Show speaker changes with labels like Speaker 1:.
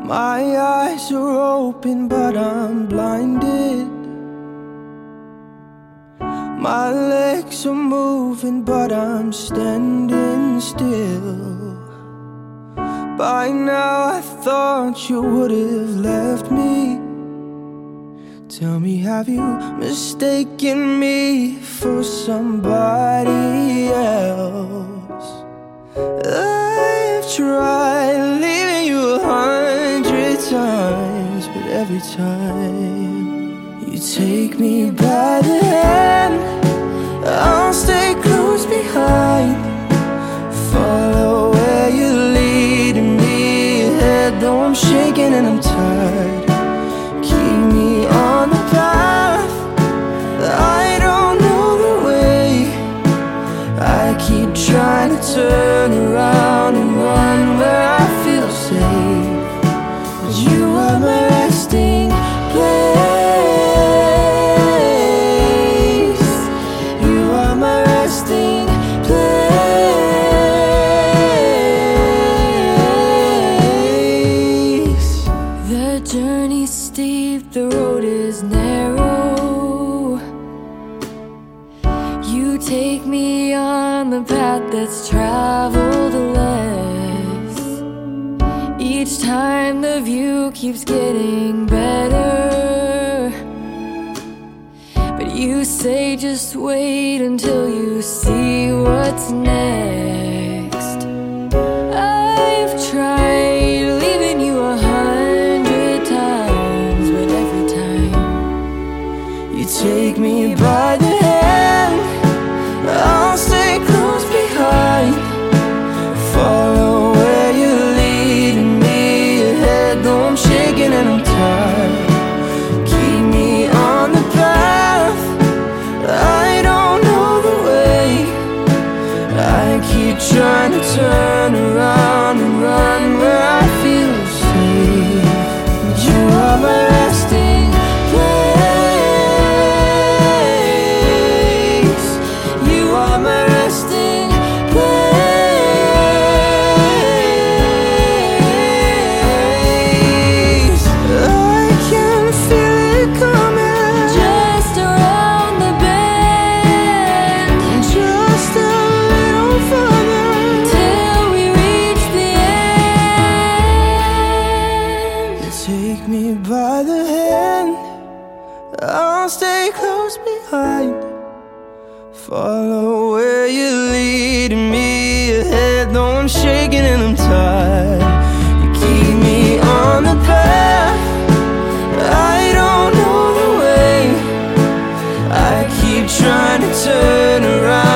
Speaker 1: My eyes are open, but I'm blinded. My legs are moving, but I'm standing still. By now I thought you would have left me. Tell me, have you mistaken me for somebody else? I've tried leaving you 100 times, but every time you take me by the hand, I'll stay close behind. Follow where you're leading me ahead, though I'm shaking and I'm tired. Keep me on the path, I don't know the way. I keep trying to turn around and run where I feel safe, but you are my resting place. You are my resting place. The journey's steep, the road is narrow. You take me on the path that's traveled less. Each time the view keeps getting better, but you say just wait until you see what's next. I've tried leaving you 100 times, but every time you take me by the hand, I'll stay close behind. Follow where you're leading me ahead, though I'm shaking and I'm tired. Keep me on the path, I don't know the way. I keep trying to turn around and run where I feel safe. You are my resting place. You are my resting place. I can feel it coming, just around the bend, just a little further till we reach the end. You take me by the hand, I'll stay close behind. Follow where you're leading me ahead, though I'm shaking and I'm tired. You keep me on the path, I don't know the way. I keep trying to turn around